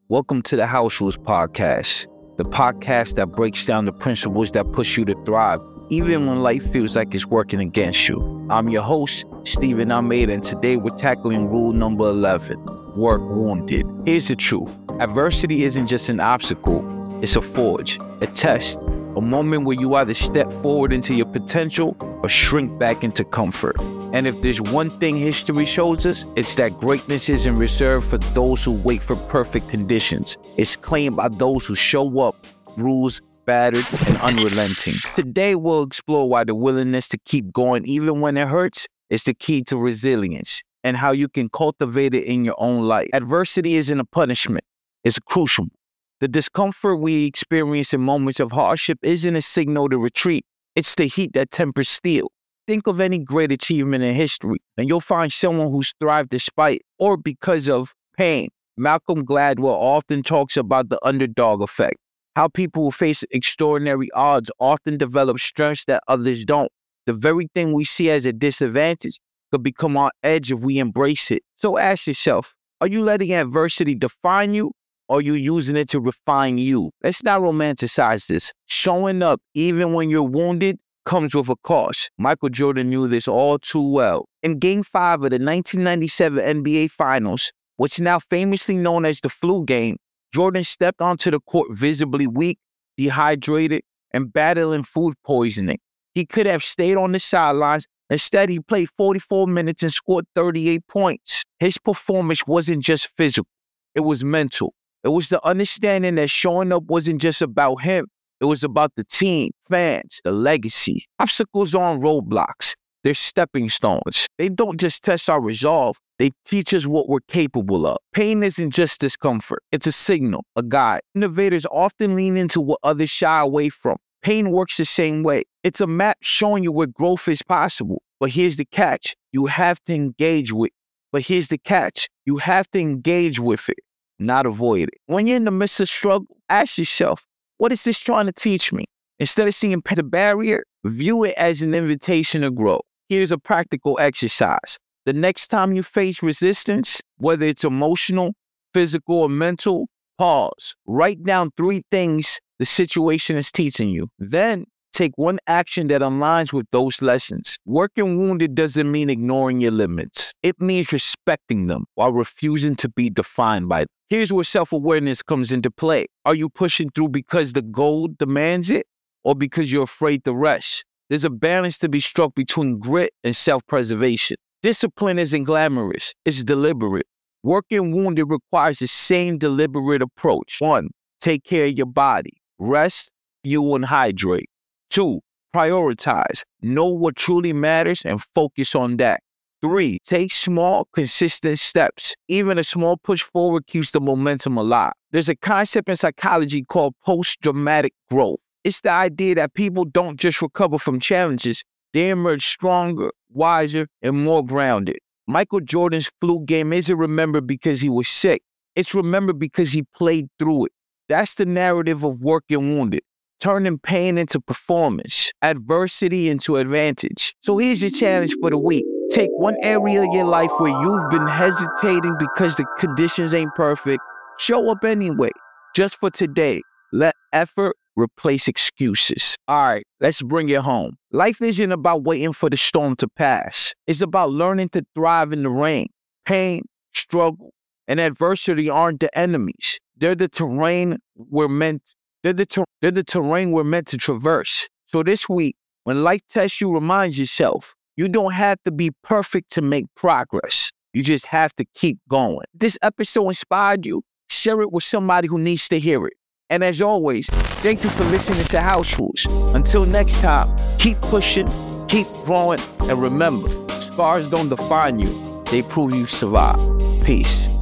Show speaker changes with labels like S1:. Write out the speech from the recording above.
S1: Welcome to the House Rules Podcast, the podcast that breaks down the principles that push you to thrive, even when life feels like it's working against you. I'm your host, Stephen Almeida, and today we're tackling rule number 11, work wounded. Here's the truth. Adversity isn't just an obstacle, it's a forge, a test, a moment where you either step forward into your potential or shrink back into comfort. And if there's one thing history shows us, it's that greatness isn't reserved for those who wait for perfect conditions. It's claimed by those who show up, bruised, battered, and unrelenting. Today, we'll explore why the willingness to keep going even when it hurts is the key to resilience and how you can cultivate it in your own life. Adversity isn't a punishment, it's a crucible. The discomfort we experience in moments of hardship isn't a signal to retreat. It's the heat that tempers steel. Think of any great achievement in history, and you'll find someone who's thrived despite or because of pain. Malcolm Gladwell often talks about the underdog effect, how people who face extraordinary odds often develop strengths that others don't. The very thing we see as a disadvantage could become our edge if we embrace it. So ask yourself, are you letting adversity define you, or are you using it to refine you? Let's not romanticize this. Showing up even when you're wounded comes with a cost. Michael Jordan knew this all too well. In Game 5 of the 1997 NBA Finals, what's now famously known as the flu game, Jordan stepped onto the court visibly weak, dehydrated, and battling food poisoning. He could have stayed on the sidelines. Instead, he played 44 minutes and scored 38 points. His performance wasn't just physical, it was mental. It was the understanding that showing up wasn't just about him. It was about the team, fans, the legacy. Obstacles aren't roadblocks. They're stepping stones. They don't just test our resolve. They teach us what we're capable of. Pain isn't just discomfort. It's a signal, a guide. Innovators often lean into what others shy away from. Pain works the same way. It's a map showing you where growth is possible. But here's the catch. You have to engage with it, not avoid it. When you're in the midst of struggle, ask yourself, what is this trying to teach me? Instead of seeing a barrier, view it as an invitation to grow. Here's a practical exercise. The next time you face resistance, whether it's emotional, physical, or mental, pause. Write down 3 things the situation is teaching you. Then take one action that aligns with those lessons. Working wounded doesn't mean ignoring your limits. It means respecting them while refusing to be defined by them. Here's where self-awareness comes into play. Are you pushing through because the goal demands it or because you're afraid to rest? There's a balance to be struck between grit and self-preservation. Discipline isn't glamorous, it's deliberate. Working wounded requires the same deliberate approach. 1, take care of your body. Rest, fuel, and hydrate. 2, prioritize. Know what truly matters and focus on that. 3, take small, consistent steps. Even a small push forward keeps the momentum alive. There's a concept in psychology called post-traumatic growth. It's the idea that people don't just recover from challenges, they emerge stronger, wiser, and more grounded. Michael Jordan's flu game isn't remembered because he was sick. It's remembered because he played through it. That's the narrative of working wounded. Turning pain into performance, adversity into advantage. So here's your challenge for the week. Take one area of your life where you've been hesitating because the conditions ain't perfect. Show up anyway. Just for today, let effort replace excuses. All right, let's bring it home. Life isn't about waiting for the storm to pass. It's about learning to thrive in the rain. Pain, struggle, and adversity aren't the enemies. They're the terrain we're meant to traverse. So this week, when life tests you, remind yourself, you don't have to be perfect to make progress. You just have to keep going. If this episode inspired you, share it with somebody who needs to hear it. And as always, thank you for listening to House Rules. Until next time, keep pushing, keep growing, and remember, scars don't define you. They prove you survive. Peace.